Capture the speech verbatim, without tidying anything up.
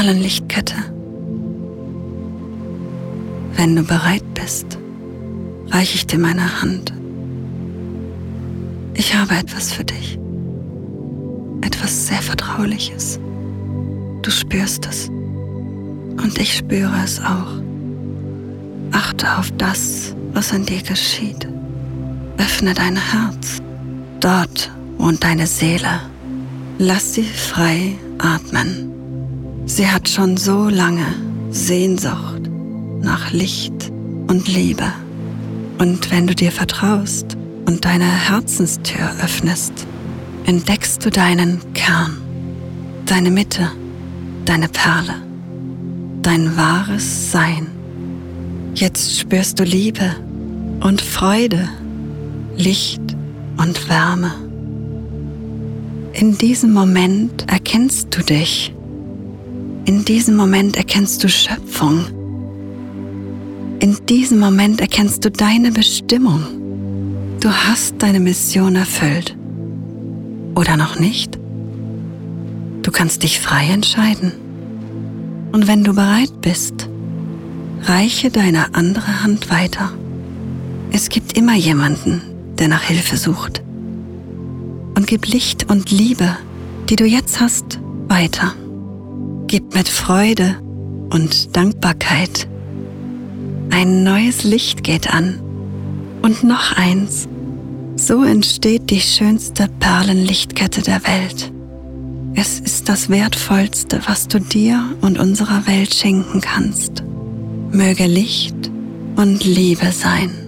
Perlenlichtkette. Wenn du bereit bist, reiche ich dir meine Hand. Ich habe etwas für dich. Etwas sehr Vertrauliches. Du spürst es. Und ich spüre es auch. Achte auf das, was in dir geschieht. Öffne dein Herz. Dort wohnt deine Seele. Lass sie frei atmen. Sie hat schon so lange Sehnsucht nach Licht und Liebe. Und wenn du dir vertraust und deine Herzenstür öffnest, entdeckst du deinen Kern, deine Mitte, deine Perle, dein wahres Sein. Jetzt spürst du Liebe und Freude, Licht und Wärme. In diesem Moment erkennst du dich. In diesem Moment erkennst du Schöpfung. In diesem Moment erkennst du deine Bestimmung. Du hast deine Mission erfüllt. Oder noch nicht? Du kannst dich frei entscheiden. Und wenn du bereit bist, reiche deine andere Hand weiter. Es gibt immer jemanden, der nach Hilfe sucht. Und gib Licht und Liebe, die du jetzt hast, weiter. Gib mit Freude und Dankbarkeit. Ein neues Licht geht an. Und noch eins. So entsteht die schönste Perlenlichtkette der Welt. Es ist das Wertvollste, was du dir und unserer Welt schenken kannst. Möge Licht und Liebe sein.